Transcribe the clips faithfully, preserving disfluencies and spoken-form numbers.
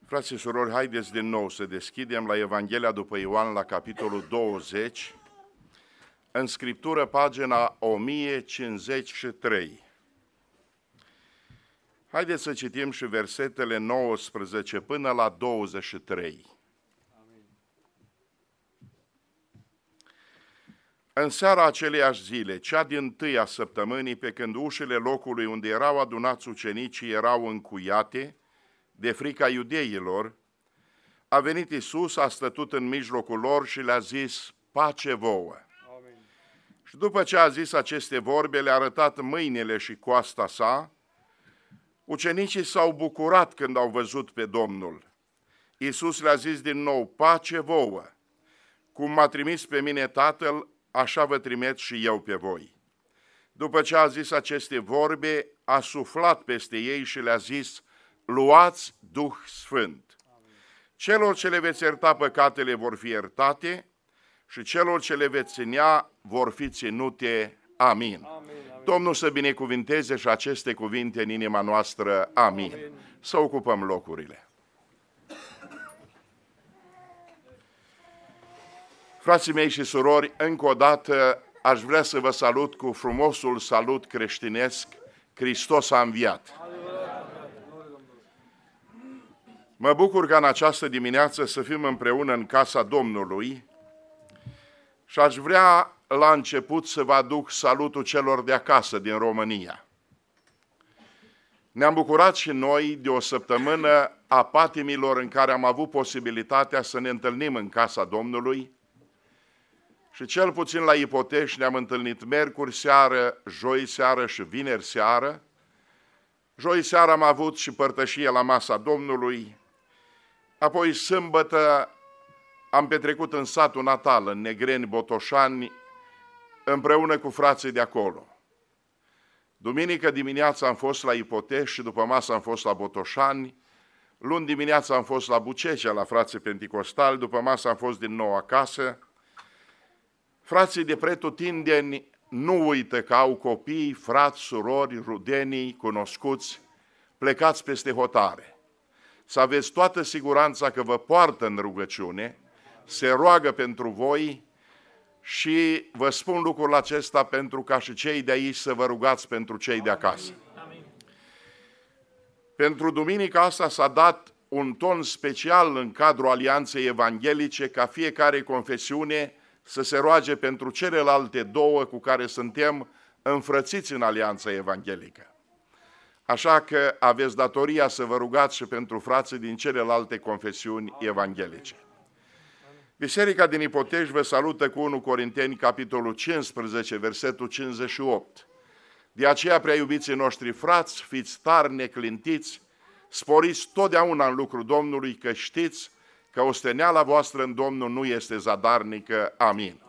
Frați și surori, haideți din nou să deschidem la Evanghelia după Ioan, la capitolul douăzeci, în Scriptură, pagina o mie cincizeci și trei. Haideți să citim și versetele nouăsprezece până la douăzeci și trei. Amin. În seara aceleiași zile, cea dintâia săptămânii, pe când ușile locului unde erau adunați ucenicii erau încuiate, de frica iudeilor, a venit Iisus, a stătut în mijlocul lor și le-a zis: pace vouă. Amin. Și după ce a zis aceste vorbe, le-a arătat mâinile și coasta sa. Ucenicii s-au bucurat când au văzut pe Domnul. Iisus le-a zis din nou: pace vouă. Cum m-a trimis pe mine Tatăl, așa vă trimit și eu pe voi. După ce a zis aceste vorbe, a suflat peste ei și le-a zis: luați Duh Sfânt. Amin. Celor ce le veți ierta păcatele vor fi iertate și celor ce le veți ținea vor fi ținute. Amin. Amin, amin. Domnul să binecuvinteze și aceste cuvinte în inima noastră. Amin. Amin. Să ocupăm locurile. Frații mei și surori, încă o dată aș vrea să vă salut cu frumosul salut creștinesc: Hristos a înviat. Mă bucur ca în această dimineață să fim împreună în casa Domnului și aș vrea la început să vă aduc salutul celor de acasă din România. Ne-am bucurat și noi de o săptămână a patimilor în care am avut posibilitatea să ne întâlnim în casa Domnului și cel puțin la Ipotești ne-am întâlnit miercuri seară, joi seară și vineri seară. Joi seara am avut și părtășie la masa Domnului. Apoi sâmbătă am petrecut în satul natal, în Negreni, Botoșani, împreună cu frații de acolo. Duminică dimineața am fost la Ipotești și după masă am fost la Botoșani. Luni dimineața am fost la Bucecea, la frații penticostali, după masă am fost din nou acasă. Frații de pretutindeni nu uită că au copii, frați, surori, rudenii, cunoscuți, plecați peste hotare. Să aveți toată siguranța că vă poartă în rugăciune, se roagă pentru voi și vă spun lucrul acesta pentru ca și cei de aici să vă rugați pentru cei de acasă. Amin. Pentru duminica asta s-a dat un ton special în cadrul Alianței Evanghelice ca fiecare confesiune să se roage pentru celelalte două cu care suntem înfrățiți în Alianța Evanghelică. Așa că aveți datoria să vă rugați și pentru frații din celelalte confesiuni evanghelice. Biserica din Ipotești vă salută cu unu Corinteni, capitolul cincisprezece, versetul cincizeci și opt. De aceea, prea iubiții noștri frați, fiți tari, neclintiți, sporiți totdeauna în lucrul Domnului, că știți că osteneala voastră în Domnul nu este zadarnică. Amin.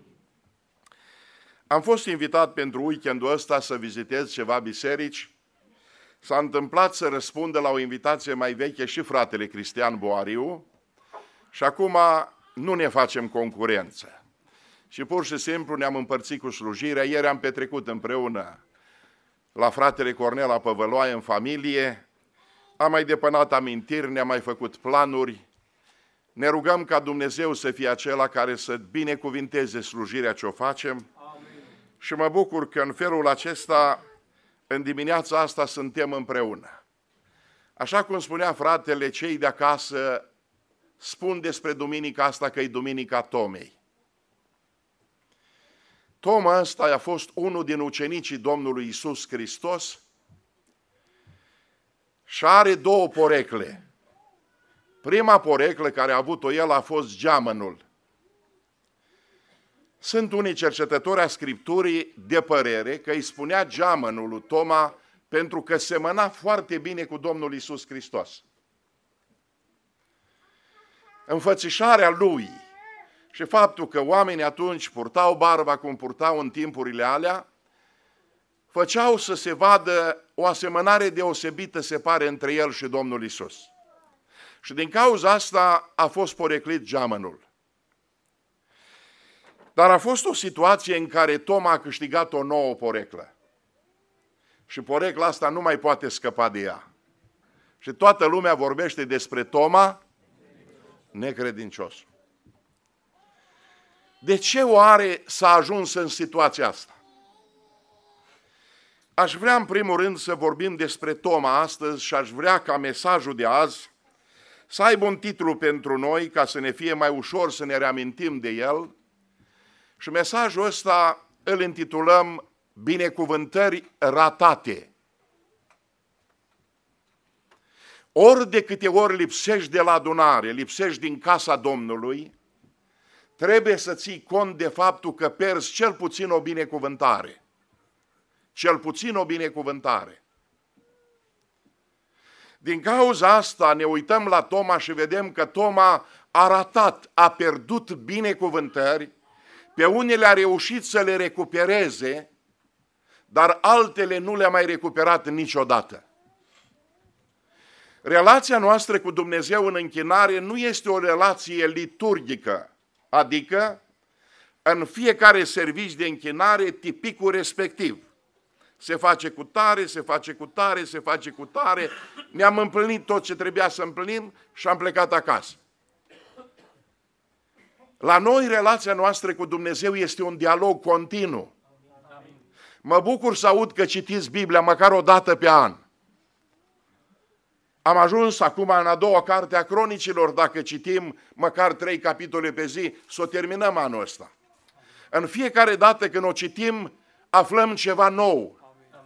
Am fost invitat pentru weekendul ăsta să vizitez ceva biserici. S-a întâmplat să răspundă la o invitație mai veche și fratele Cristian Boariu și acum nu ne facem concurență. Și pur și simplu ne-am împărțit cu slujirea. Ieri am petrecut împreună la fratele Cornel Apăvăloaie în familie, am mai depănat amintiri, ne-am mai făcut planuri. Ne rugăm ca Dumnezeu să fie acela care să binecuvinteze slujirea ce o facem. Amin. Și mă bucur că în felul acesta, în dimineața asta, suntem împreună. Așa cum spunea fratele, cei de acasă spun despre duminica asta că e Duminica Tomei. Toma ăsta a fost unul din ucenicii Domnului Iisus Hristos și are două porecle. Prima poreclă care a avut-o el a fost geamănul. Sunt unii cercetători a Scripturii de părere că îi spunea geamănul lui Toma pentru că semăna foarte bine cu Domnul Iisus Hristos. Înfățișarea lui și faptul că oamenii atunci purtau barba cum purtau în timpurile alea, făceau să se vadă o asemănare deosebită, se pare, între el și Domnul Iisus. Și din cauza asta a fost poreclit geamănul. Dar a fost o situație în care Toma a câștigat o nouă poreclă. Și porecla asta nu mai poate scăpa de ea. Și toată lumea vorbește despre Toma, necredinciosul. De ce oare s-a ajuns în situația asta? Aș vrea în primul rând să vorbim despre Toma astăzi și aș vrea ca mesajul de azi să aibă un titlu pentru noi, ca să ne fie mai ușor să ne reamintim de el. Și mesajul ăsta îl intitulăm Binecuvântări ratate. Ori de câte ori lipsești de la adunare, lipsești din casa Domnului, trebuie să ții cont de faptul că pierzi cel puțin o binecuvântare. Cel puțin o binecuvântare. Din cauza asta ne uităm la Toma și vedem că Toma a ratat, a pierdut binecuvântări, pe unele a reușit să le recupereze, dar altele nu le-a mai recuperat niciodată. Relația noastră cu Dumnezeu în închinare nu este o relație liturgică, adică în fiecare serviciu de închinare tipicul respectiv. Se face cu tare, se face cu tare, se face cu tare, ne-am împlinit tot ce trebuia să împlinim și am plecat acasă. La noi, relația noastră cu Dumnezeu este un dialog continuu. Mă bucur să aud că citiți Biblia măcar o dată pe an. Am ajuns acum în a doua carte a Cronicilor, dacă citim măcar trei capitole pe zi, să o terminăm anul ăsta. În fiecare dată când o citim, aflăm ceva nou.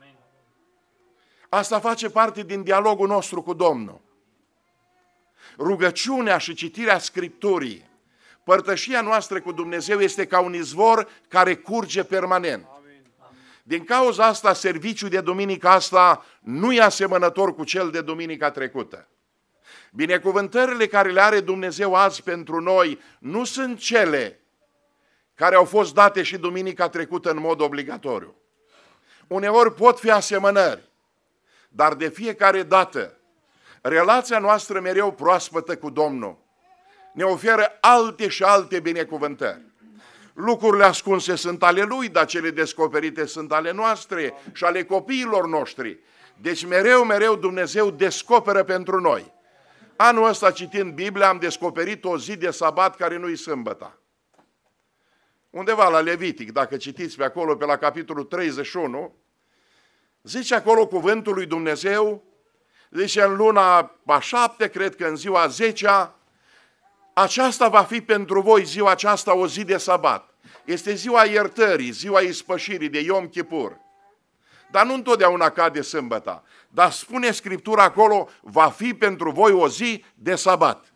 Asta face parte din dialogul nostru cu Domnul. Rugăciunea și citirea Scripturii, părtășia noastră cu Dumnezeu este ca un izvor care curge permanent. Din cauza asta, serviciul de duminica asta nu e asemănător cu cel de duminica trecută. Binecuvântările care le are Dumnezeu azi pentru noi nu sunt cele care au fost date și duminica trecută în mod obligatoriu. Uneori pot fi asemănări, dar de fiecare dată relația noastră mereu proaspătă cu Domnul ne oferă alte și alte binecuvântări. Lucrurile ascunse sunt ale Lui, dar cele descoperite sunt ale noastre și ale copiilor noștri. Deci mereu, mereu Dumnezeu descoperă pentru noi. Anul ăsta, citind Biblia, am descoperit o zi de sabat care nu-i sâmbătă. Undeva la Levitic, dacă citiți pe acolo, pe la capitolul treizeci și unu, zice acolo cuvântul lui Dumnezeu, zice în luna a șapte, cred că în ziua a zecea, aceasta va fi pentru voi ziua aceasta o zi de sabat. Este ziua iertării, ziua ispășirii de Yom Kippur. Dar nu întotdeauna cade sâmbăta. Dar spune Scriptura acolo, va fi pentru voi o zi de sabat.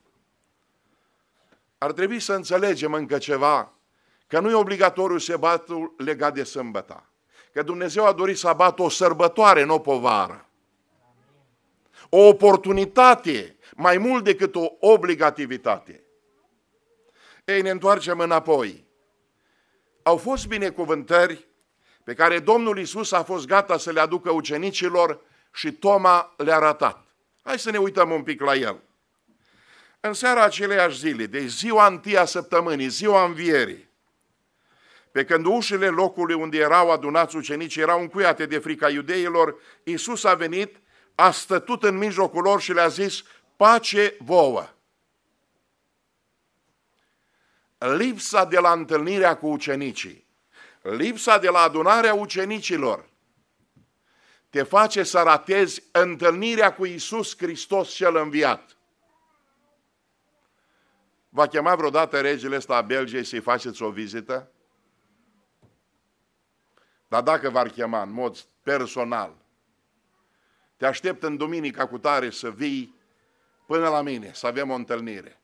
Ar trebui să înțelegem încă ceva, că nu e obligatoriu sabatul legat de sâmbăta. Că Dumnezeu a dorit sabatul o sărbătoare, nu o povară. O oportunitate, mai mult decât o obligativitate. Ei, ne întoarcem înapoi. Au fost binecuvântări pe care Domnul Iisus a fost gata să le aducă ucenicilor și Toma le-a ratat. Hai să ne uităm un pic la el. În seara aceleiași zile, de ziua întâi a săptămânii, ziua învierii, pe când ușile locului unde erau adunați ucenicii erau încuiate de frica iudeilor, Iisus a venit, a stătut în mijlocul lor și le-a zis, pace vouă. Lipsa de la întâlnirea cu ucenicii, lipsa de la adunarea ucenicilor, te face să ratezi întâlnirea cu Iisus Hristos cel înviat. V-a chemat vreodată regele ăsta a Belgiei să-i faceți o vizită? Dar dacă v-ar chema în mod personal, te aștept în duminica cu tare să vii până la mine, să avem o întâlnire.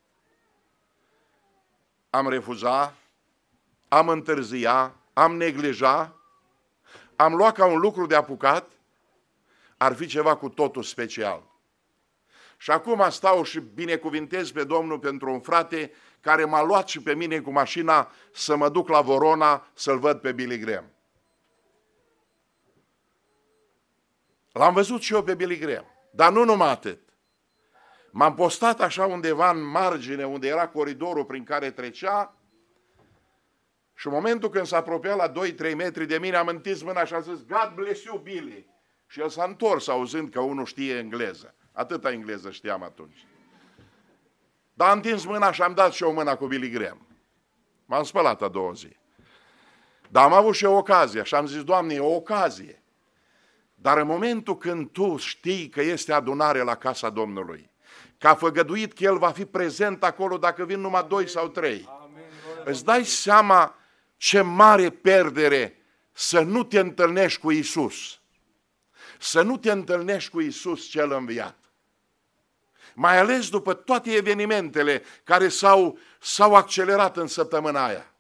Am refuzat, am întârziat, am neglijat, am luat ca un lucru de apucat, ar fi ceva cu totul special. Și acum stau și binecuvintez pe Domnul pentru un frate care m-a luat și pe mine cu mașina să mă duc la Vorona să-l văd pe Billy Graham. L-am văzut și eu pe Billy Graham, dar nu numai atât. M-am postat așa undeva în margine, unde era coridorul prin care trecea, și în momentul când s-a apropiat la doi trei metri de mine, am întins mâna și am zis, God bless you, Billy. Și el s-a întors, auzând că unul știe engleză. Atâta engleză știam atunci. Dar am întins mâna și am dat și o mână cu Billy Graham. M-am spălat a doua zi. Dar am avut și o ocazie și am zis, Doamne, e o ocazie. Dar în momentul când tu știi că este adunare la casa Domnului, că a făgăduit că El va fi prezent acolo dacă vin numai doi sau trei, amin, îți dai seama ce mare perdere să nu te întâlnești cu Iisus. Să nu te întâlnești cu Iisus cel înviat. Mai ales după toate evenimentele care s-au, s-au accelerat în săptămâna aia.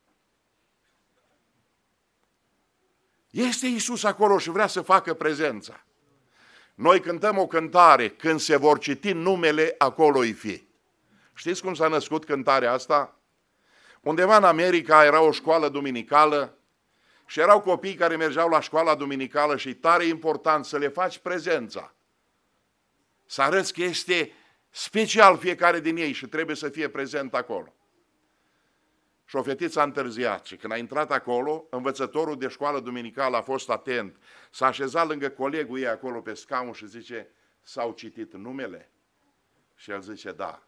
Este Iisus acolo și vrea să facă prezența. Noi cântăm o cântare, când se vor citi numele, acolo-i fi. Știți cum s-a născut cântarea asta? Undeva în America era o școală duminicală și erau copii care mergeau la școala duminicală și e tare important să le faci prezența. Să arăți că este special fiecare din ei și trebuie să fie prezent acolo. Și o fetiță a întârziat și când a intrat acolo, învățătorul de școală duminicală a fost atent, s-a așezat lângă colegul ei acolo pe scaun și zice, s-au citit numele? Și el zice, da.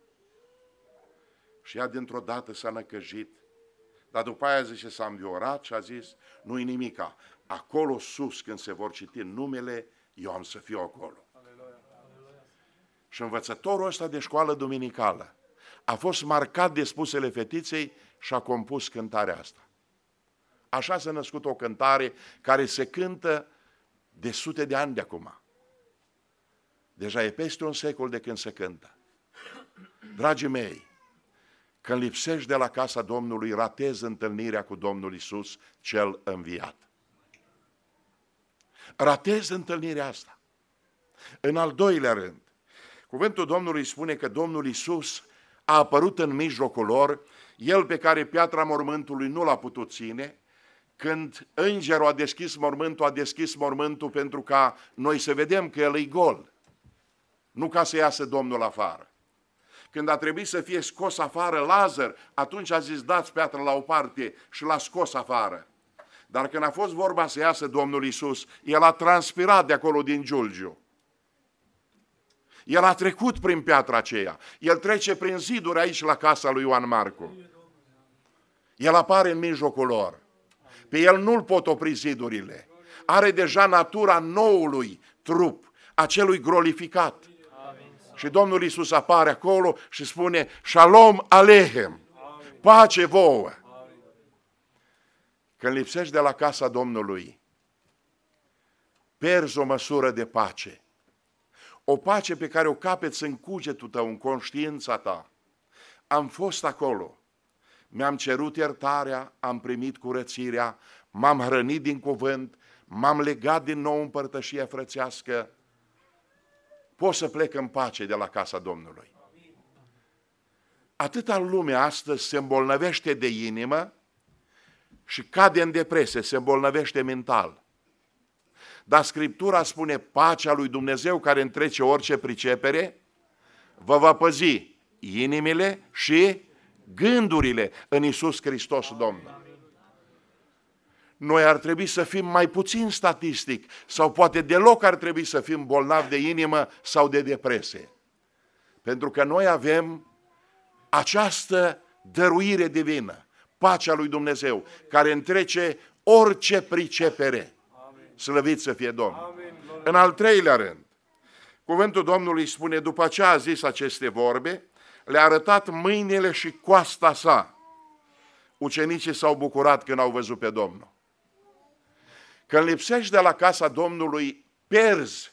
Și ea dintr-o dată s-a năcăjit, dar după aia zice, s-a înviorat și a zis, nu-i nimica, acolo sus când se vor citi numele, eu am să fiu acolo. Aleluia. Și învățătorul ăsta de școală duminicală a fost marcat de spusele fetiței și a compus cântarea asta. Așa s-a născut o cântare care se cântă de sute de ani de acum. Deja e peste un secol de când se cântă. Dragii mei, când lipsești de la casa Domnului, ratezi întâlnirea cu Domnul Iisus, cel înviat. Ratezi întâlnirea asta. În al doilea rând, cuvântul Domnului spune că Domnul Iisus a apărut în mijlocul lor, El pe care piatra mormântului nu l-a putut ține. Când îngerul a deschis mormântul, a deschis mormântul pentru ca noi să vedem că el e gol, nu ca să iasă Domnul afară. Când a trebuit să fie scos afară Lazar, atunci a zis, dați piatra la o parte și l-a scos afară. Dar când a fost vorba să iasă Domnul Iisus, El a transpirat de acolo din Giulgiu. El a trecut prin piatra aceea. El trece prin ziduri aici la casa lui Ioan Marcu. El apare în mijlocul lor. Pe El nu-l pot opri zidurile. Are deja natura noului trup, acelui glorificat. Amin. Și Domnul Iisus apare acolo și spune, Shalom Aleichem, pace vouă. Amin. Când lipsești de la casa Domnului, pierzi o măsură de pace. O pace pe care o capeți în cugetul tău, în conștiința ta. Am fost acolo, mi-am cerut iertarea, am primit curățirea, m-am hrănit din cuvânt, m-am legat din nou în părtășia frățească. Pot să plec în pace de la casa Domnului. Atâta lume astăzi se îmbolnăvește de inimă și cade în depresie, se îmbolnăvește mental. Dar Scriptura spune, pacea lui Dumnezeu care întrece orice pricepere, vă va păzi inimile și gândurile în Iisus Hristos Domnul. Noi ar trebui să fim mai puțin statistic sau poate deloc ar trebui să fim bolnavi de inimă sau de depresie. Pentru că noi avem această dăruire divină, pacea lui Dumnezeu, care întrece orice pricepere. Slăvit să fie Domnul. Amin. În al treilea rând, cuvântul Domnului spune, după ce a zis aceste vorbe, le-a arătat mâinile și coasta sa. Ucenicii s-au bucurat când au văzut pe Domnul. Când lipsești de la casa Domnului, pierzi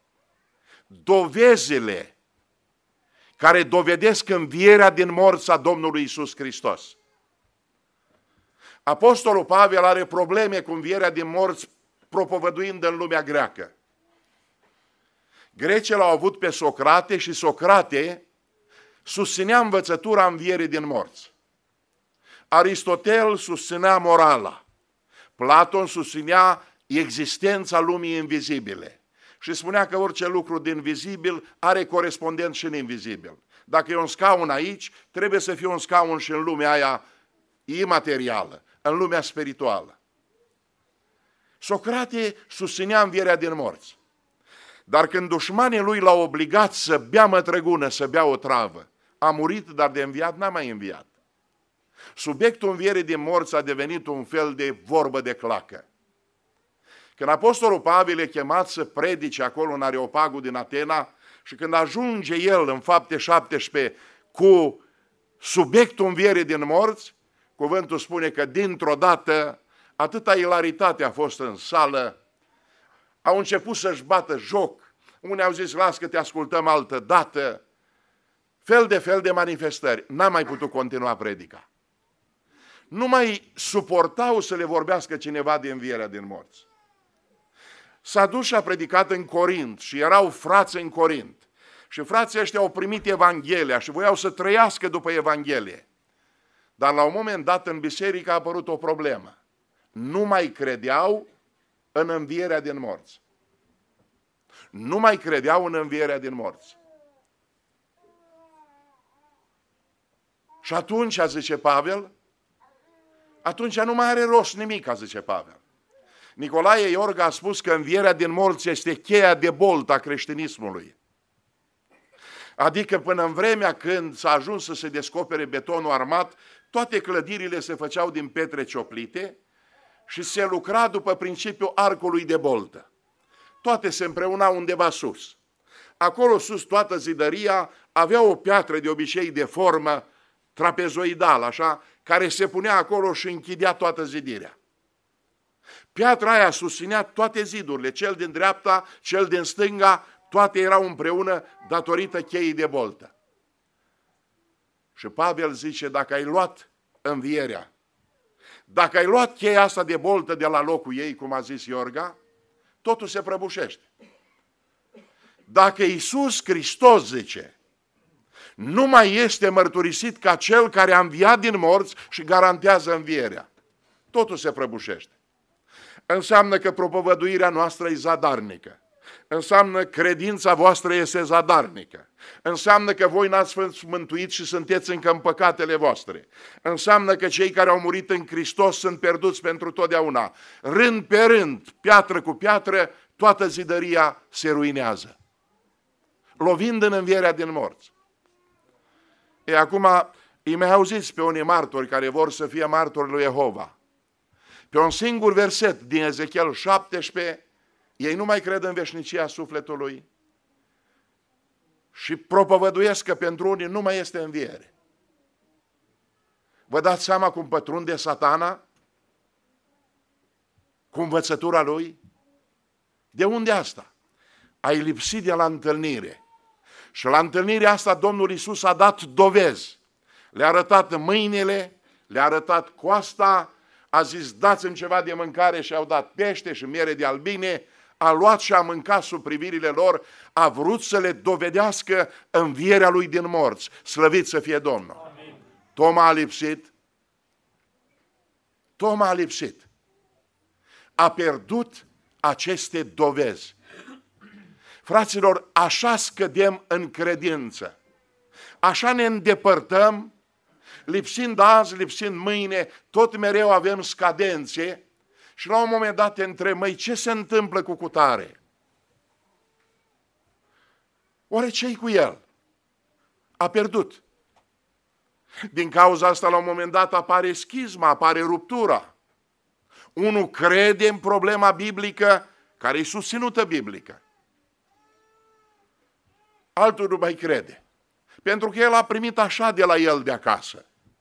dovezile care dovedesc învierea din morți a Domnului Iisus Hristos. Apostolul Pavel are probleme cu învierea din morți propovăduind în lumea greacă. Grecii l-au avut pe Socrate și Socrate susținea învățătura învierii din morți. Aristotel susținea morala. Platon susținea existența lumii invizibile și spunea că orice lucru din vizibil are corespondent și în invizibil. Dacă e un scaun aici, trebuie să fie un scaun și în lumea aia imaterială, în lumea spirituală. Socrate susținea învierea din morți. Dar când dușmanii lui l-au obligat să bea mătrăgună, să bea o travă, a murit, dar de înviat n-a mai înviat. Subiectul învierii din morți a devenit un fel de vorbă de clacă. Când apostolul Pavel e chemat să predice acolo în Areopagul din Atena și când ajunge el în Fapte șaptesprezece cu subiectul învierii din morți, cuvântul spune că dintr-o dată atâta ilaritate a fost în sală, au început să-și bată joc, unii au zis, las că te ascultăm altă dată, fel de fel de manifestări. N-a mai putut continua predica. Nu mai suportau să le vorbească cineva de învierea din morți. S-a dus și a predicat în Corint și erau frați în Corint. Și frații ăștia au primit Evanghelia și voiau să trăiască după Evanghelie. Dar la un moment dat în biserică a apărut o problemă. Nu mai credeau în învierea din morți. Nu mai credeau în învierea din morți. Și atunci, zice Pavel, atunci nu mai are rost nimic, zice Pavel. Nicolae Iorga a spus că învierea din morți este cheia de boltă a creștinismului. Adică până în vremea când s-a ajuns să se descopere betonul armat, toate clădirile se făceau din pietre cioplite și se lucra după principiul arcului de boltă. Toate se împreunau undeva sus. Acolo sus toată zidăria avea o piatră de obicei de formă trapezoidală, așa, care se punea acolo și închidea toată zidirea. Piatra aia susținea toate zidurile, cel din dreapta, cel din stânga, toate erau împreună datorită cheii de boltă. Și Pavel zice, dacă ai luat învierea, dacă ai luat cheia asta de boltă de la locul ei, cum a zis Iorga, totul se prăbușește. Dacă Iisus Hristos, zice, nu mai este mărturisit ca cel care a înviat din morți și garantează învierea, totul se prăbușește. Înseamnă că propovăduirea noastră e zadarnică. Înseamnă că credința voastră este zadarnică. Înseamnă că voi n-ați fost mântuiți și sunteți încă în păcatele voastre. Înseamnă că cei care au murit în Hristos sunt pierduți pentru totdeauna. Rând pe rând, piatră cu piatră, toată zidăria se ruinează, lovind în învierea din morți. E, acum îi mai auziți pe unii martori care vor să fie martori lui Jehova. Pe un singur verset din Ezechiel șaptesprezece, ei nu mai cred în veșnicia sufletului și propovăduiesc că pentru unii nu mai este înviere. Vă dați seama cum pătrunde Satana cu învățătura lui? De unde asta? Ai lipsit de la întâlnire. Și la întâlnirea asta Domnul Iisus a dat dovezi. Le-a arătat mâinile, le-a arătat coasta, a zis dați-mi ceva de mâncare și au dat pește și miere de albine, a luat și a mâncat sub privirile lor, a vrut să le dovedească învierea lui din morți. Slăvit să fie Domnul. Amin. Toma a lipsit. Toma a lipsit. A pierdut aceste dovezi. Fraților, așa scădem în credință. Așa ne îndepărtăm, lipsind azi, lipsind mâine, tot mereu avem scadențe și la un moment dat te întrebi, măi, ce se întâmplă cu cutare? Oare ce-i cu el? A pierdut. Din cauza asta, la un moment dat, apare schisma, apare ruptura. Unul crede în problema biblică, care e susținută biblică. Altul nu mai crede. Pentru că el a primit așa de la el de acasă.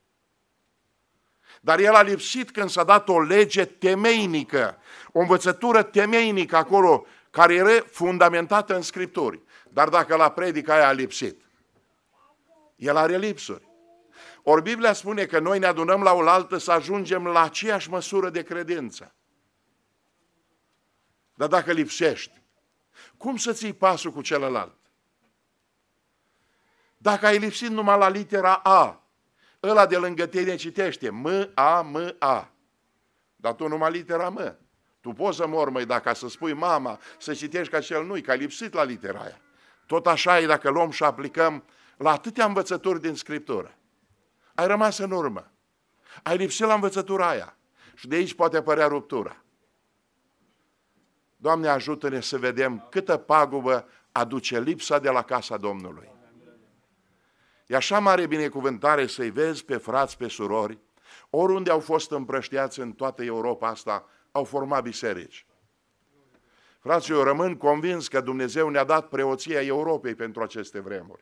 Dar el a lipsit când s-a dat o lege temeinică, o învățătură temeinică acolo, care era fundamentată în Scripturi. Dar dacă la predica aia a lipsit, el are lipsuri. Ori Biblia spune că noi ne adunăm la oaltă să ajungem la aceeași măsură de credință. Dar dacă lipsești, cum să ții pasul cu celălalt? Dacă ai lipsit numai la litera A, ăla de lângă tine citește M, A, M, A. Dar tu numai litera M. Tu poți să mor, măi, dacă să spui mama, să citești ca cel nu-i, că ai lipsit la litera aia. Tot așa e dacă luăm și aplicăm la atâtea învățături din Scriptură. Ai rămas în urmă. Ai lipsit la învățătura aia. Și de aici poate apărea ruptura. Doamne, ajută-ne să vedem câtă pagubă aduce lipsa de la casa Domnului. E așa mare binecuvântare să-i vezi pe frați, pe surori, oriunde au fost împrăștiați în toată Europa asta, au format biserici. Frații, eu rămân convins că Dumnezeu ne-a dat preoția Europei pentru aceste vremuri.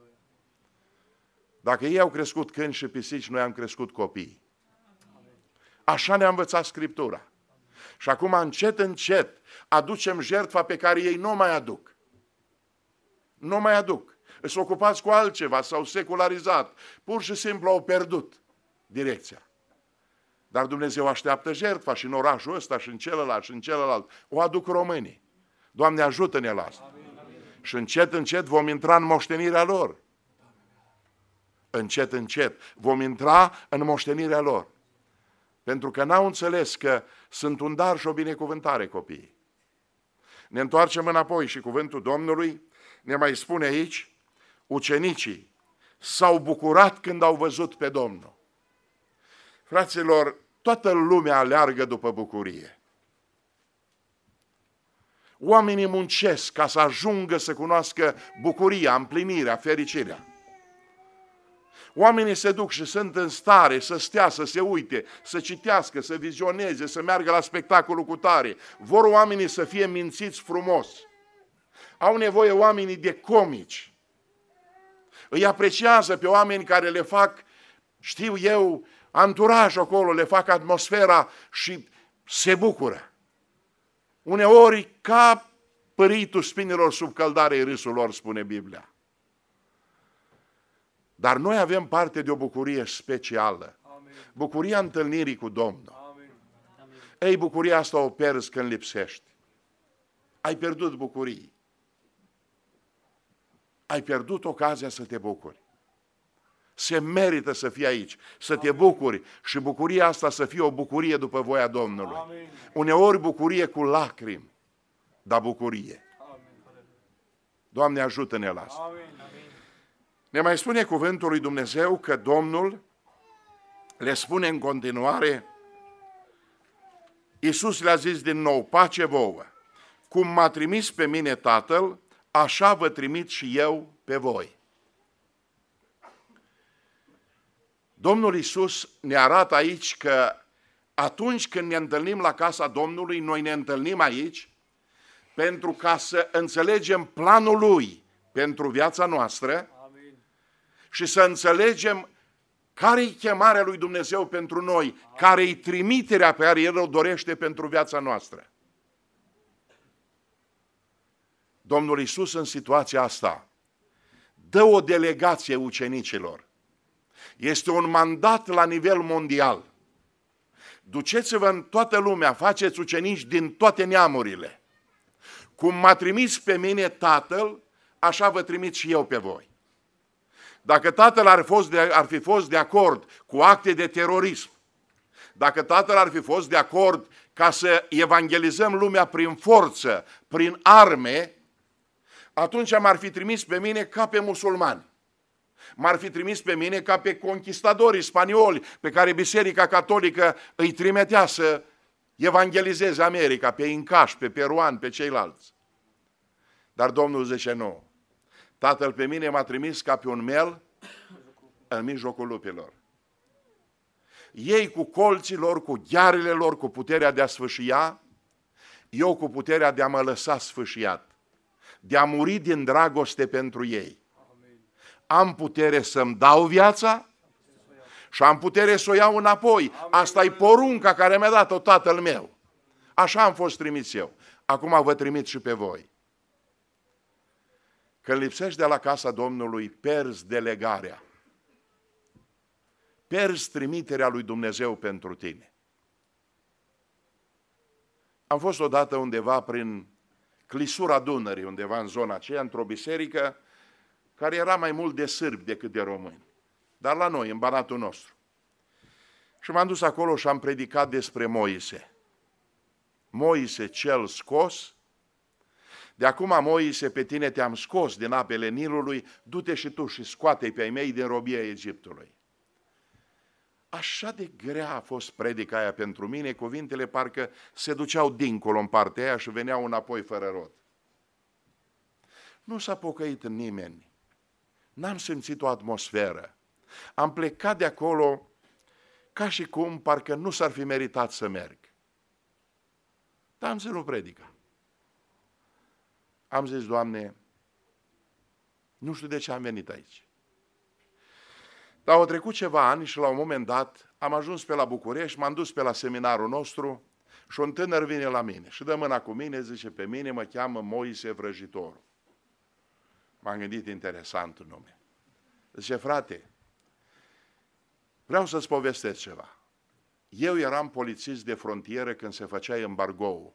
Dacă ei au crescut câini și pisici, noi am crescut copii. Așa ne-a învățat Scriptura. Și acum, încet, încet, aducem jertfa pe care ei nu mai aduc. Nu mai aduc. Îți ocupați cu altceva, s-au secularizat. Pur și simplu au pierdut direcția. Dar Dumnezeu așteaptă jertfa și în orașul ăsta și în celălalt și în celălalt. O aduc românii. Doamne, ajută-ne la asta. Amin, amin. Și încet, încet vom intra în moștenirea lor. Încet, încet vom intra în moștenirea lor. Pentru că n-au înțeles că sunt un dar și o binecuvântare copiii. Ne întoarcem înapoi și cuvântul Domnului ne mai spune aici, ucenicii s-au bucurat când au văzut pe Domnul. Fraților, toată lumea aleargă după bucurie. Oamenii muncesc ca să ajungă să cunoască bucuria, împlinirea, fericirea. Oamenii se duc și sunt în stare să stea, să se uite, să citească, să vizioneze, să meargă la spectacolul cu tare. Vor oamenii să fie mințiți frumos. Au nevoie oamenii de comici. Îi apreciază pe oameni care le fac, știu eu, anturaj acolo, le fac atmosfera și se bucură. Uneori, ca păritul spinilor sub căldare râsul lor, spune Biblia. Dar noi avem parte de o bucurie specială. Amin. Bucuria întâlnirii cu Domnul. Amin. Amin. Ei, bucuria asta o pierzi când lipsești. Ai pierdut bucurii. Ai pierdut ocazia să te bucuri. Se merită să fii aici, să te bucuri și bucuria asta să fie o bucurie după voia Domnului. Amin. Uneori bucurie cu lacrimi, dar bucurie. Amin. Doamne, ajută-ne la asta. Amin. Ne mai spune cuvântul lui Dumnezeu că Domnul le spune în continuare, Iisus le-a zis din nou, pace vouă, cum m-a trimis pe mine Tatăl, așa vă trimit și eu pe voi. Domnul Iisus ne arată aici că atunci când ne întâlnim la casa Domnului, noi ne întâlnim aici pentru ca să înțelegem planul Lui pentru viața noastră. Amin. Și să înțelegem care-i chemarea lui Dumnezeu pentru noi, care-i trimiterea pe care El o dorește pentru viața noastră. Domnul Iisus în situația asta dă o delegație ucenicilor. Este un mandat la nivel mondial. Duceți-vă în toată lumea, faceți ucenici din toate neamurile. Cum m-a trimis pe mine Tatăl, așa vă trimit și eu pe voi. Dacă Tatăl ar, fost de, ar fi fost de acord cu acte de terorism, dacă Tatăl ar fi fost de acord ca să evangelizăm lumea prin forță, prin arme, atunci m-ar fi trimis pe mine ca pe musulmani. M-ar fi trimis pe mine ca pe conquistadorii spanioli pe care Biserica Catolică îi trimitea să evangelizeze America, pe incași, pe peruani, pe ceilalți. Dar Domnul zice nu. Tatăl pe mine m-a trimis ca pe un mel în mijlocul lupilor. Ei cu colții lor, cu ghearele lor, cu puterea de a sfâșia, eu cu puterea de a mă lăsa sfâșiat, de a muri din dragoste pentru ei. Am putere să-mi dau viața și am putere să o iau înapoi. Asta e porunca care mi-a dat-o Tatăl meu. Așa am fost trimis eu. Acum vă trimit și pe voi. Când lipsești de la casa Domnului, pierzi delegarea. Pierzi trimiterea lui Dumnezeu pentru tine. Am fost odată undeva prin clisura Dunării, undeva în zona aceea, într-o biserică care era mai mult de sârbi decât de români. Dar la noi, în Banatul nostru. Și m-am dus acolo și am predicat despre Moise. Moise cel scos. De acum, Moise, pe tine te-am scos din apele Nilului, du-te și tu și scoate-i pe ai mei din robia Egiptului. Așa de grea a fost predica aia pentru mine, cuvintele parcă se duceau dincolo în partea aia și veneau înapoi fără rod. Nu s-a pocăit nimeni. N-am simțit o atmosferă. Am plecat de acolo ca și cum parcă nu s-ar fi meritat să merg. Dar am ținut predica. Am zis, Doamne, nu știu de ce am venit aici. Dar au trecut ceva ani și la un moment dat am ajuns pe la București, m-am dus pe la seminarul nostru și un tânăr vine la mine și dă mâna cu mine, zice, pe mine mă cheamă Moise Vrăjitorul. M-am gândit, interesant în nume. Zice, frate, vreau să-ți povestesc ceva. Eu eram polițist de frontieră când se făcea embargoul.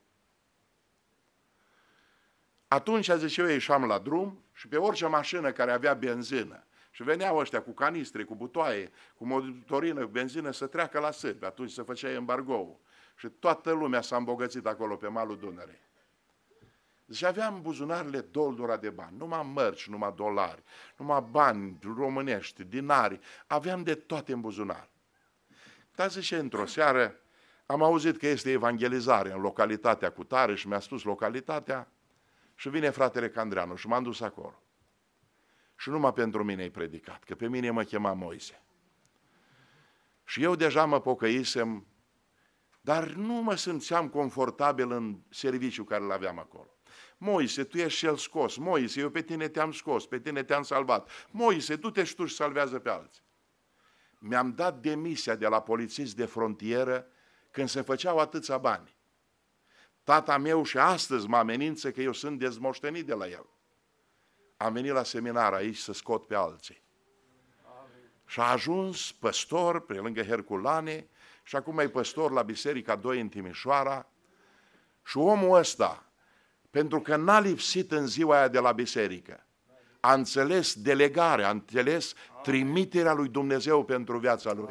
Atunci, zice, eu ieșeam la drum și pe orice mașină care avea benzină și veneau ăștia cu canistre, cu butoaie, cu motorină, cu benzină să treacă la sârbi. Atunci se făcea embargoul. Și toată lumea s-a îmbogățit acolo pe malul Dunării. Zice, aveam buzunarele doldura de bani, numai mărci, numai dolari, numai bani românești, dinari, aveam de toate în buzunar. Dar zice, într-o seară am auzit că este evangelizare în localitatea cutare și mi-a spus localitatea și vine fratele Candreanu și m-am dus acolo. Și numai pentru mine ai predicat, că pe mine mă chema Moise. Și eu deja mă pocăisem, dar nu mă simțeam confortabil în serviciul care îl aveam acolo. Moise, tu ești cel scos. Moise, eu pe tine te-am scos, pe tine te-am salvat. Moise, du-te și tu și salvează pe alții. Mi-am dat demisia de la polițist de frontieră când se făceau atâția bani. Tata meu și astăzi mă amenință că eu sunt dezmoștenit de la el. Am venit la seminar aici să scot pe alții. Amin. Și a ajuns păstor pe lângă Herculane și acum e păstor la Biserica doi în Timișoara. Și omul ăsta, pentru că n-a lipsit în ziua aia de la biserică, a înțeles delegarea, a înțeles trimiterea lui Dumnezeu pentru viața lui.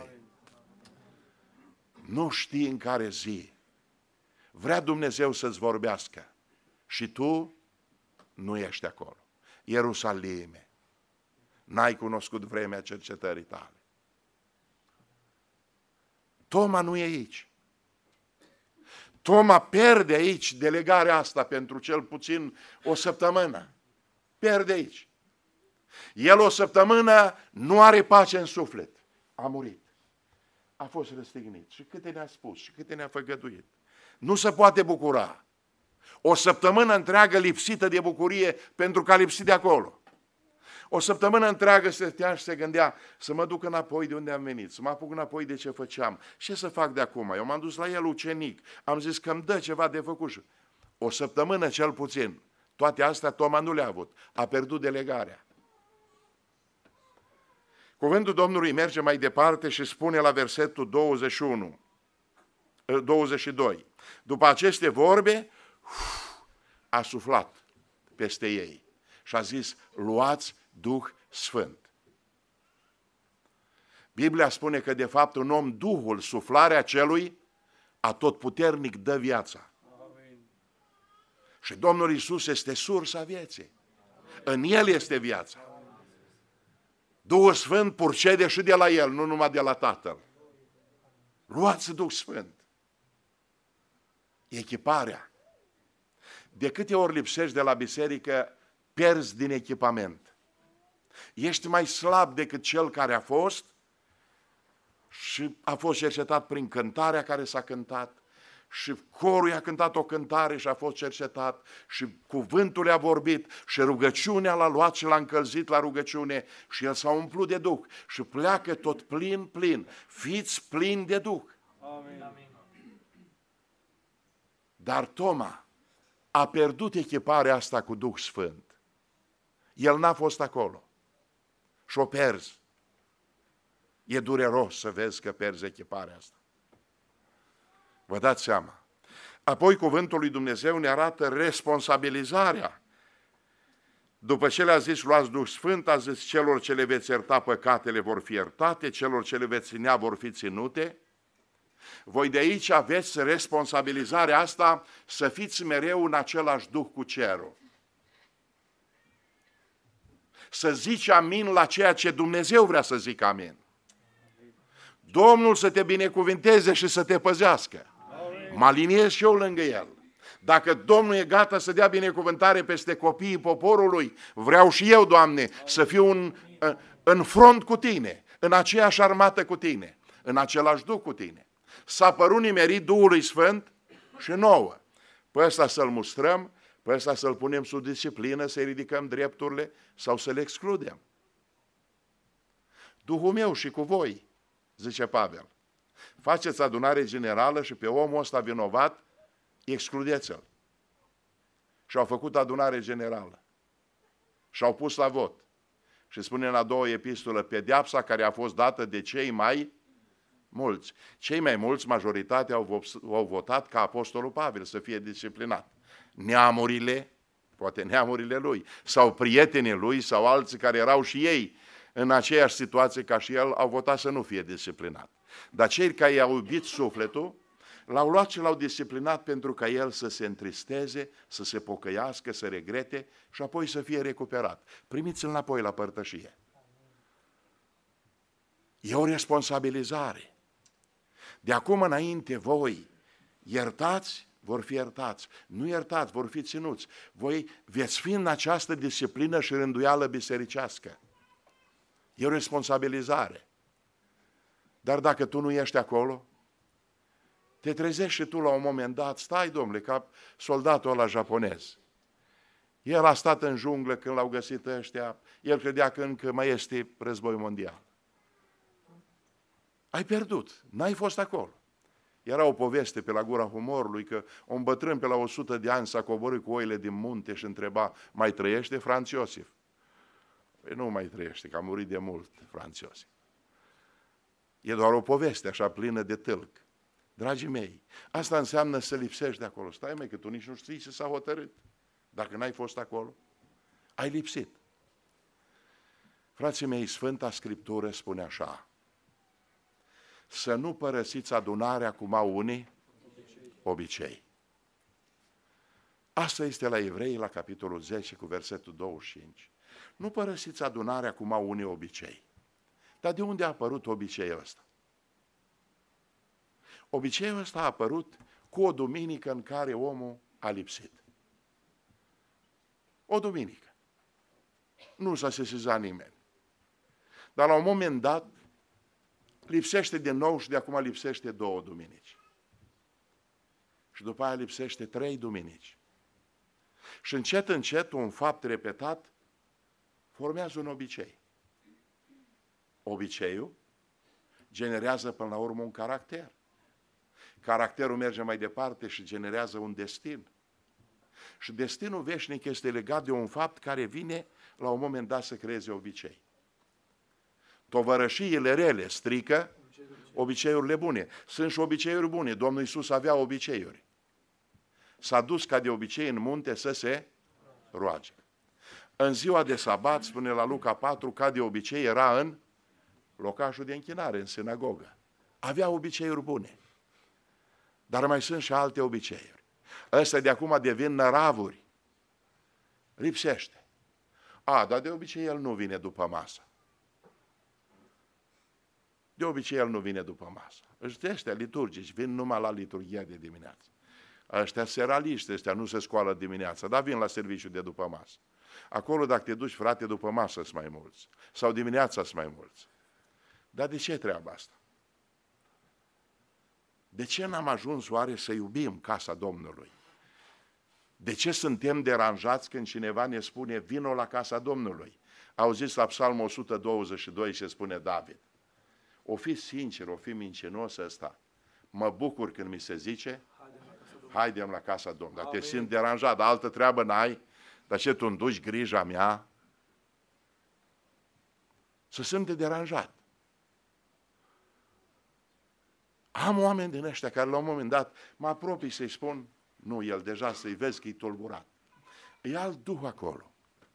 Nu știi în care zi vrea Dumnezeu să-ți vorbească și tu nu ești acolo. Ierusalime, n-ai cunoscut vremea cercetării tale. Toma nu e aici. Toma pierde aici delegarea asta pentru cel puțin o săptămână. Pierde aici. El o săptămână nu are pace în suflet. A murit. A fost răstignit. Și câte ne-a spus și câte ne-a făgăduit. Nu se poate bucura. O săptămână întreagă lipsită de bucurie pentru că a lipsit de acolo. O săptămână întreagă se stătea și se gândea să mă duc înapoi de unde am venit, să mă apuc înapoi de ce făceam. Ce să fac de acum? Eu m-am dus la el ucenic, am zis că îmi dă ceva de făcut. O săptămână cel puțin. Toate astea Toma nu le-a avut. A pierdut delegarea. Cuvântul Domnului merge mai departe și spune la versetul douăzeci și unu, douăzeci și doi. După aceste vorbe, a suflat peste ei și a zis, luați Duh Sfânt. Biblia spune că de fapt un om, Duhul, suflarea celui atotputernic dă viața. Amin. Și Domnul Iisus este sursa vieții. În El este viața. Duhul Sfânt purcede și de la El, nu numai de la Tatăl. Luați Duh Sfânt. Echiparea. De câte ori lipsești de la biserică, pierzi din echipament. Ești mai slab decât cel care a fost și a fost cercetat prin cântarea care s-a cântat și corul i-a cântat o cântare și a fost cercetat și cuvântul i-a vorbit și rugăciunea l-a luat și l-a încălzit la rugăciune și el s-a umplut de Duh și pleacă tot plin, plin. Fiți plini de Duh. Amin. Dar Toma a pierdut echiparea asta cu Duh Sfânt. El n-a fost acolo. Și-o pierzi. E dureros să vezi că pierzi echiparea asta. Vă dați seama. Apoi cuvântul lui Dumnezeu ne arată responsabilizarea. După ce le-a zis, luați Duh Sfânt, a zis, celor ce le veți ierta păcatele vor fi iertate, celor ce le veți ținea vor fi ținute. Voi de aici aveți responsabilizarea asta să fiți mereu în același Duh cu cerul. Să zici amin la ceea ce Dumnezeu vrea să zică amin. Domnul să te binecuvinteze și să te păzească. Mă aliniez și eu lângă El. Dacă Domnul e gata să dea binecuvântare peste copiii poporului, vreau și eu, Doamne, să fiu în, în front cu Tine, în aceeași armată cu Tine, în același Duh cu Tine. S-a părut nimerit Duhului Sfânt și nouă. Pe ăsta să-l mustrăm, pe ăsta să-l punem sub disciplină, să-i ridicăm drepturile sau să le excludem. Duhul meu și cu voi, zice Pavel. Faceți adunare generală și pe omul ăsta vinovat, excludeți-l. Și au făcut adunare generală. Și au pus la vot. Și spune în a doua epistolă, pedeapsa care a fost dată de cei mai mulți. Cei mai mulți, majoritatea, au, au votat ca apostolul Pavel să fie disciplinat. Neamurile, poate neamurile lui, sau prietenii lui, sau alții care erau și ei în aceeași situație ca și el, au votat să nu fie disciplinat. Dar cei care i-au iubit sufletul, l-au luat și l-au disciplinat pentru ca el să se întristeze, să se pocăiască, să regrete și apoi să fie recuperat. Primiți-l înapoi la părtășie. E o responsabilizare. De acum înainte voi iertați, vor fi iertați. Nu iertați, vor fi ținuți. Voi veți fi în această disciplină și rânduială bisericească. E o responsabilizare. Dar dacă tu nu ești acolo, te trezești și tu la un moment dat, stai, domnule, ca soldatul ăla japonez. El a stat în junglă când l-au găsit ăștia, el credea că încă mai este război mondial. Ai pierdut, n-ai fost acolo. Era o poveste pe la Gura Humorului că un bătrân pe la o sută de ani s-a coborât cu oile din munte și întreba, mai trăiește Franț Iosif? Păi nu mai trăiește, că a murit de mult Franț Iosif. E doar o poveste așa plină de tâlc. Dragii mei, asta înseamnă să lipsești de acolo. Stai, măi, că tu nici nu știi ce s-a hotărât. Dacă n-ai fost acolo, ai lipsit. Frații mei, Sfânta Scriptură spune așa, să nu părăsiți adunarea cum au unii obicei. Asta este la Evrei, la capitolul zece, cu versetul douăzeci și cinci. Nu părăsiți adunarea cum au unii obicei. Dar de unde a apărut obiceiul ăsta? Obiceiul ăsta a apărut cu o duminică în care omul a lipsit. O duminică. Nu s-a sesizat nimeni. Dar la un moment dat lipsește de nou și de acum lipsește două duminici. Și după aia lipsește trei duminici. Și încet, încet, un fapt repetat formează un obicei. Obiceiul generează până la urmă un caracter. Caracterul merge mai departe și generează un destin. Și destinul veșnic este legat de un fapt care vine la un moment dat să creeze obicei. Tovărășiile rele strică obiceiurile bune. Sunt și obiceiuri bune. Domnul Iisus avea obiceiuri. S-a dus ca de obicei în munte să se roage. În ziua de sabat, spune la Luca patru, ca de obicei era în locașul de închinare, în sinagogă. Avea obiceiuri bune. Dar mai sunt și alte obiceiuri. Ăstea de acum devin năravuri. Lipsește. A, dar de obicei el nu vine după masă. De obicei el nu vine după masă. Ăștia liturgici vin numai la liturghia de dimineață. Ăștia seraliști, ăștia nu se scoală dimineața, dar vin la serviciu de după masă. Acolo dacă te duci, frate, după masă sunt mai mulți. Sau dimineața sunt mai mulți. Dar de ce treaba asta? De ce n-am ajuns oare să iubim casa Domnului? De ce suntem deranjați când cineva ne spune vino la casa Domnului? Auziți la Psalmul o sută douăzeci și doi ce spune David. O fi sincer, o fi mincinos ăsta. Mă bucur când mi se zice haidem la casa Domnului. Dar te simt deranjat, dar altă treabă n-ai. Dar ce tu înduci grija mea? Să simt de deranjat. Am oameni din ăștia care la un moment dat mă apropii să-i spun, nu, el deja să-i vezi că e tulburat. E alt duh acolo.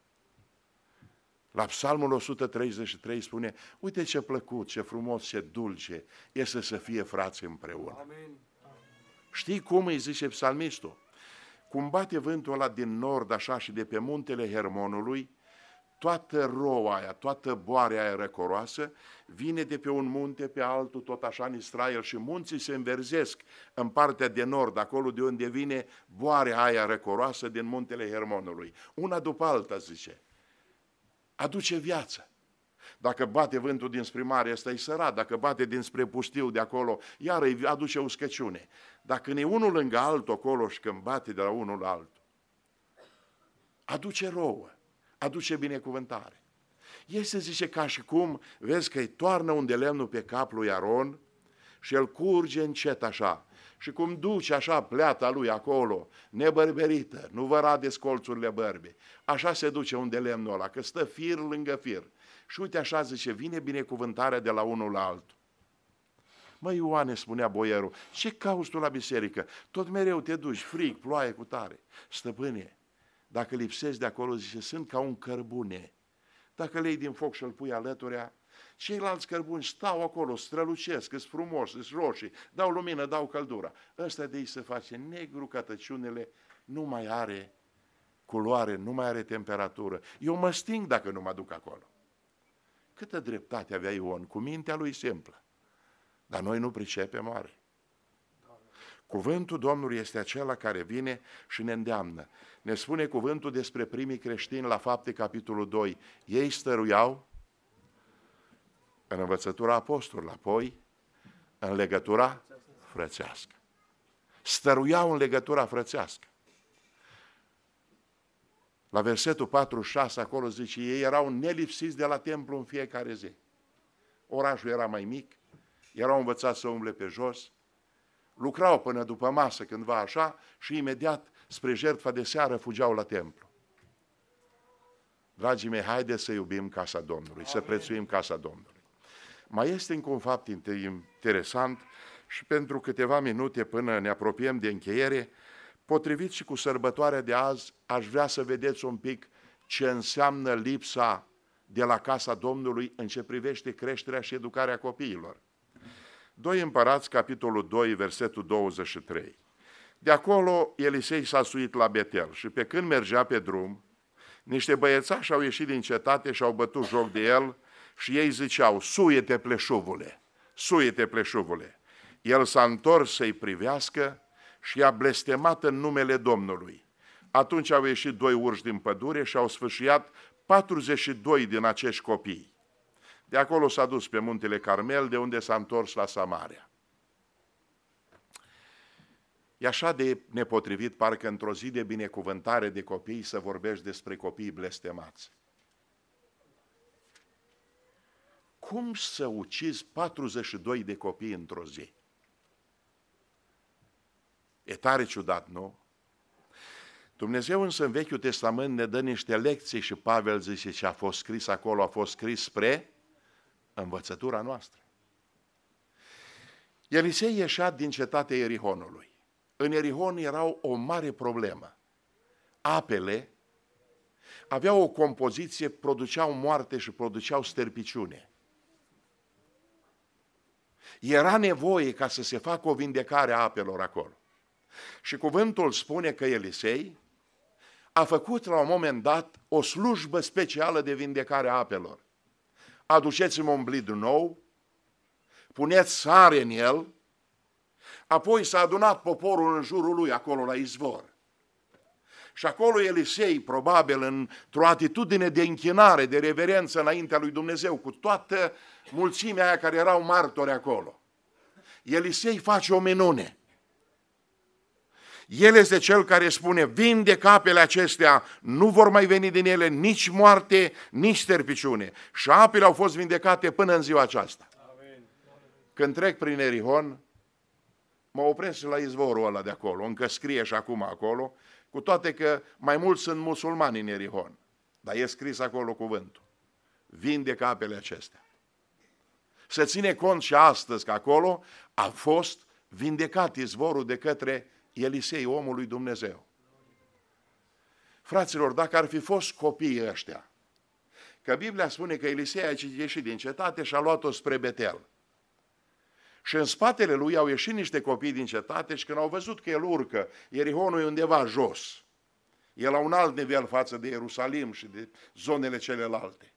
La Psalmul o sută treizeci și trei spune, uite ce plăcut, ce frumos, ce dulce este să fie frați împreună. Amin. Știi cum îi zice psalmistul? Cum bate vântul ăla din nord așa și de pe muntele Hermonului, toată roa aia, toată boarea aia răcoroasă, vine de pe un munte pe altul, tot așa în Israel, și munții se înverzesc în partea de nord, acolo de unde vine boarea aia răcoroasă din muntele Hermonului. Una după alta, zice, aduce viață. Dacă bate vântul dinspre mare, ăsta e sărat. Dacă bate dinspre pustiu de acolo, iar îi aduce uscăciune. Dacă ne unul lângă altul acolo și când bate de la unul la altul, aduce rouă, aduce binecuvântare. Este, zice, ca și cum, vezi că îi toarnă un de lemnul pe capul lui Aron și el curge încet așa. Și cum duce așa pleata lui acolo, nebărberită, nu vă radeți colțurile bărbii, așa se duce un de lemnul ăla, că stă fir lângă fir. Și uite așa, zice, vine binecuvântarea de la unul la altul. Măi, Ioane, spunea boierul, ce cauți tu la biserică? Tot mereu te duci, frig, ploaie cu tare. Stăpâne, dacă lipsezi de acolo, zice, sunt ca un cărbune. Dacă le iei din foc și îl pui alăturea, ceilalți cărbuni stau acolo, strălucesc, sunt frumos, sunt roșii, dau lumină, dau căldura. Ăsta de aici se face negru ca tăciunele, nu mai are culoare, nu mai are temperatură. Eu mă sting dacă nu mă duc acolo. Câtă dreptate avea Ion, cu mintea lui simplă. Dar noi nu pricepem oare. Cuvântul Domnului este acela care vine și ne îndeamnă. Ne spune cuvântul despre primii creștini la Fapte, capitolul doi. Ei stăruiau în învățătura apostolilor, apoi în legătura frățească. Stăruiau în legătura frățească. La versetul patruzeci și șase acolo zice, ei erau nelipsiți de la templu în fiecare zi. Orașul era mai mic, erau învățați să umble pe jos, lucrau până după masă cândva așa și imediat spre jertfa de seară fugeau la templu. Dragii mei, haideți să iubim casa Domnului, Amin. Să prețuim casa Domnului. Mai este încă un fapt interesant și pentru câteva minute până ne apropiem de încheiere, potrivit și cu sărbătoarea de azi, aș vrea să vedeți un pic ce înseamnă lipsa de la casa Domnului în ce privește creșterea și educarea copiilor. doi Împărați, capitolul doi, versetul douăzeci și trei. De acolo Elisei s-a suit la Betel și pe când mergea pe drum, niște băiețași au ieșit din cetate și au bătut joc de el și ei ziceau, suie-te pleșuvule, suie-te pleșuvule. El s-a întors să-i privească și i-a blestemat în numele Domnului. Atunci au ieșit doi urși din pădure și au sfâșiat patruzeci și doi din acești copii. De acolo s-a dus pe muntele Carmel, de unde s-a întors la Samaria. E așa de nepotrivit, parcă într-o zi de binecuvântare de copii, să vorbești despre copiii blestemați. Cum să ucizi patruzeci și doi de copii într-o zi? E tare ciudat, nu? Dumnezeu însă în Vechiul Testament ne dă niște lecții și Pavel zice ce a fost scris acolo, a fost scris spre învățătura noastră. Elisei ieșea din cetatea Ierihonului. În Ierihon era o mare problemă. Apele aveau o compoziție, produceau moarte și produceau sterpiciune. Era nevoie ca să se facă o vindecare a apelor acolo. Și cuvântul spune că Elisei a făcut la un moment dat o slujbă specială de vindecare a apelor. Aduceți-mi un blid nou, puneți sare în el, apoi s-a adunat poporul în jurul lui acolo la izvor. Și acolo Elisei, probabil într-o atitudine de închinare, de reverență înaintea lui Dumnezeu, cu toată mulțimea aia care erau martori acolo, Elisei face o minune. El este cel care spune, vindecă apele acestea, nu vor mai veni din ele nici moarte, nici sterpiciune. Și apele au fost vindecate până în ziua aceasta. Amin. Când trec prin Ierihon, mă opresc la izvorul ăla de acolo, încă scrie și acum acolo, cu toate că mai mulți sunt musulmani în Ierihon. Dar e scris acolo cuvântul. Vindecă apele acestea. Se ține cont și astăzi că acolo a fost vindecat izvorul de către Elisei, omul lui Dumnezeu. Fraților, dacă ar fi fost copiii ăștia, că Biblia spune că Elisei a ieșit din cetate și a luat-o spre Betel. Și în spatele lui au ieșit niște copii din cetate și când au văzut că el urcă, Ierihonul e undeva jos, E la un alt nivel față de Ierusalim și de zonele celelalte.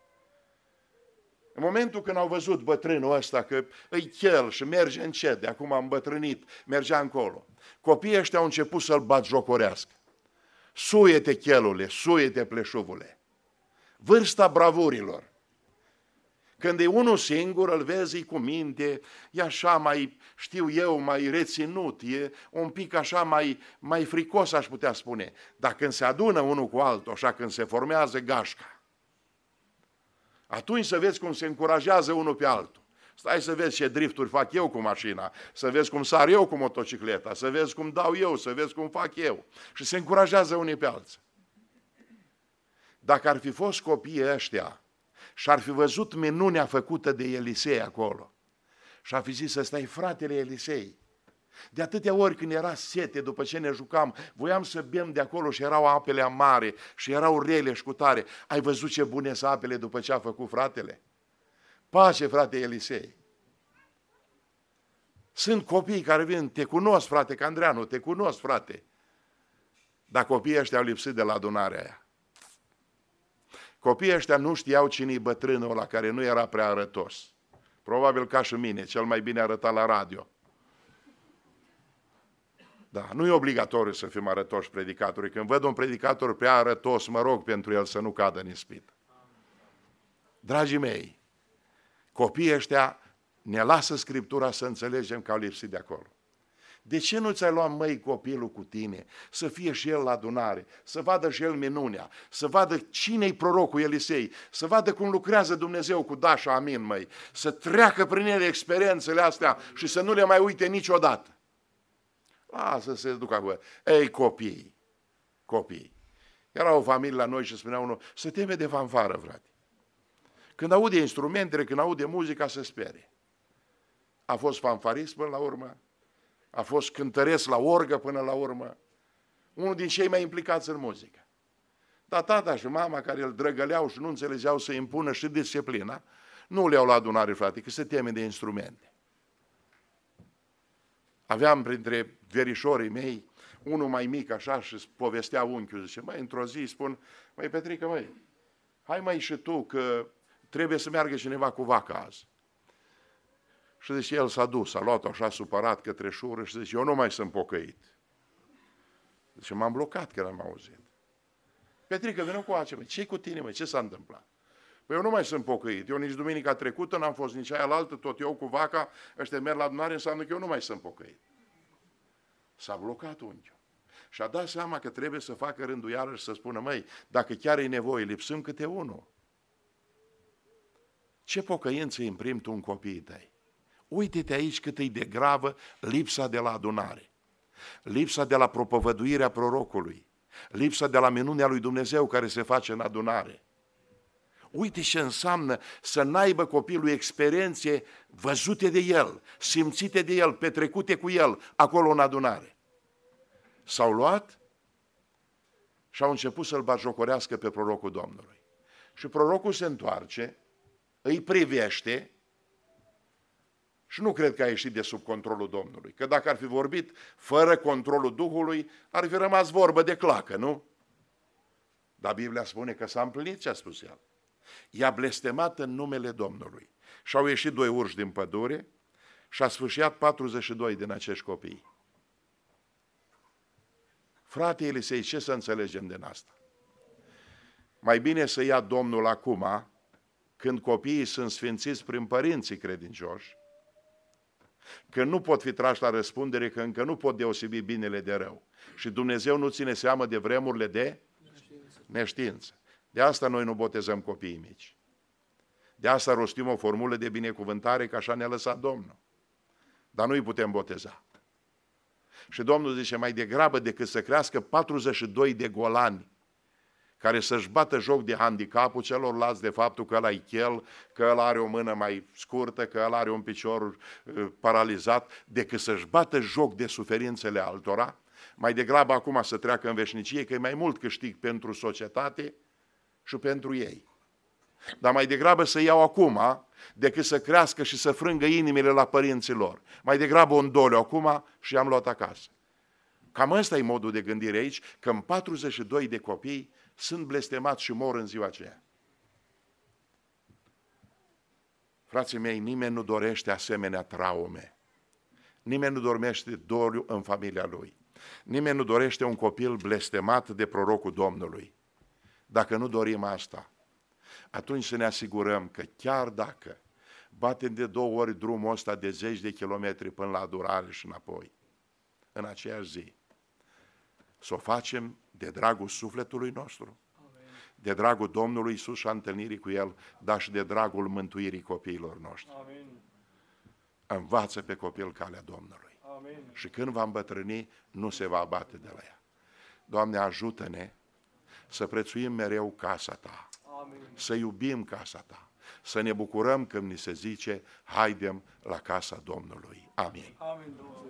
În momentul când au văzut bătrânul ăsta că îi chel și merge încet, de acum am îmbătrânit, mergea încolo. Copiii ăștia au început să-l batjocorească. Suie-te, chelule, suie-te, pleșuvule. Vârsta bravurilor. Când e unul singur, îl vezi, e cu minte, e așa mai, știu eu, mai reținut, e un pic așa mai, mai fricos, aș putea spune. Dar când se adună unul cu altul, așa când se formează gașca, atunci să vezi cum se încurajează unul pe altul. Stai să vezi ce drifturi fac eu cu mașina, să vezi cum sar eu cu motocicleta, să vezi cum dau eu, să vezi cum fac eu. Și se încurajează unii pe alții. Dacă ar fi fost copiii ăștia și ar fi văzut minunea făcută de Elisei acolo și ar fi zis, ăsta e fratele Elisei. De atâtea ori când era sete, după ce ne jucam, voiam să bem de acolo și erau apele amare și erau rele și cu tare. Ai văzut ce bune sunt apele după ce a făcut fratele? Pace, frate Elisei! Sunt copii care vin, te cunosc, frate Candreanu, te cunosc, frate. Dar copiii ăștia au lipsit de la adunarea aia. Copiii ăștia nu știau cine-i bătrânul ăla care nu era prea arătos. Probabil ca și mine, cel mai bine arătat la radio. Da, nu e obligatoriu să fim arătoși predicatori. Când văd un predicator prea arătos, mă rog pentru el să nu cadă în ispită. Dragii mei, copiii ăștia ne lasă Scriptura să înțelegem că au lipsit de acolo. De ce nu ți-ai luat, măi, copilul cu tine, să fie și el la adunare, să vadă și el minunea, să vadă cine-i prorocul Elisei, să vadă cum lucrează Dumnezeu cu da și amin, măi, să treacă prin ele experiențele astea și să nu le mai uite niciodată. Lasă să se ducă acolo. Ei, copii, copii. Era o familie la noi și spunea unul, se teme de fanfară, frate. Când aude instrumentele, când aude muzica, se sperie. A fost fanfarist până la urmă, a fost cântăresc la orgă până la urmă, unul din cei mai implicați în muzică. Dar tata și mama care îl drăgăleau și nu înțelegeau să impună și disciplina, nu le-au la adunare, frate, că se teme de instrumente. Aveam printre verișorii mei, unul mai mic așa și povestea unchiul, zice, măi, într-o zi spun, măi, Petrică, măi, hai mai și tu că trebuie să meargă cineva cu vaca azi. Și zice, el s-a dus, a luat-o așa supărat către șură și zice, eu nu mai sunt pocăit. Zice, m-am blocat că l-am auzit. Petrică, vină cu ace, măi, ce-i cu tine, măi, ce s-a întâmplat? Păi eu nu mai sunt pocăit, eu nici duminica trecută n-am fost nici aia la altă, tot eu cu vaca, ăștia merg la adunare, înseamnă că eu nu mai sunt pocăit. S-a blocat unchiul. Și a dat seama că trebuie să facă rânduială și să spună, măi, dacă chiar e nevoie, lipsăm câte unul. Ce pocăință imprimi tu în copiii tăi? Uite-te aici cât e de gravă lipsa de la adunare, lipsa de la propovăduirea prorocului, lipsa de la minunea lui Dumnezeu care se face în adunare. Uite ce înseamnă să n-aibă copilul experiențe văzute de el, simțite de el, petrecute cu el, acolo în adunare. S-au luat și au început să-l batjocorească pe prorocul Domnului. Și prorocul se întoarce, îi privește și nu cred că a ieșit de sub controlul Domnului. Că dacă ar fi vorbit fără controlul Duhului, ar fi rămas vorbă de clacă, nu? Dar Biblia spune că s-a împlinit ce a spus el. I-a blestemat în numele Domnului. Și au ieșit doi urși din pădure și a sfâșiat patruzeci și doi din acești copii. Frate Elisei, ce să înțelegem din asta? Mai bine să ia Domnul acum, când copiii sunt sfințiți prin părinții credincioși, că nu pot fi trași la răspundere, că încă nu pot deosebi binele de rău. Și Dumnezeu nu ține seamă de vremurile de neștiință. neștiință. De asta noi nu botezăm copiii mici. De asta rostim o formulă de binecuvântare, că așa ne-a lăsat Domnul. Dar nu îi putem boteza. Și Domnul zice, mai degrabă decât să crească patruzeci și doi de golani care să-și bată joc de handicapul celorlalți, de faptul că ăla-i chel, că ăla are o mână mai scurtă, că ăla are un picior uh, paralizat, decât să-și bată joc de suferințele altora, mai degrabă acum să treacă în veșnicie, că e mai mult câștig pentru societate și pentru ei. Dar mai degrabă să iau acum, decât să crească și să frângă inimile la părinții lor. Mai degrabă un doliu acum și i-am luat acasă. Cam ăsta e modul de gândire aici, că în patruzeci și doi de copii sunt blestemați și mor în ziua aceea. Frații mei, nimeni nu dorește asemenea traume. Nimeni nu dormește doliu în familia lui. Nimeni nu dorește un copil blestemat de prorocul Domnului. Dacă nu dorim asta, atunci să ne asigurăm că chiar dacă batem de două ori drumul ăsta de zeci de kilometri până la adorare și înapoi, în aceeași zi, să o facem de dragul sufletului nostru, de dragul Domnului Iisus și a întâlnirii cu El, dar și de dragul mântuirii copiilor noștri. Amin. Învață pe copil calea Domnului. Amin. Și când va îmbătrâni, nu se va abate de la ea. Doamne, ajută-ne să prețuim mereu casa Ta, Amin. să iubim casa Ta, să ne bucurăm când ni se zice, haidem la casa Domnului. Amin. Amin, Domnule.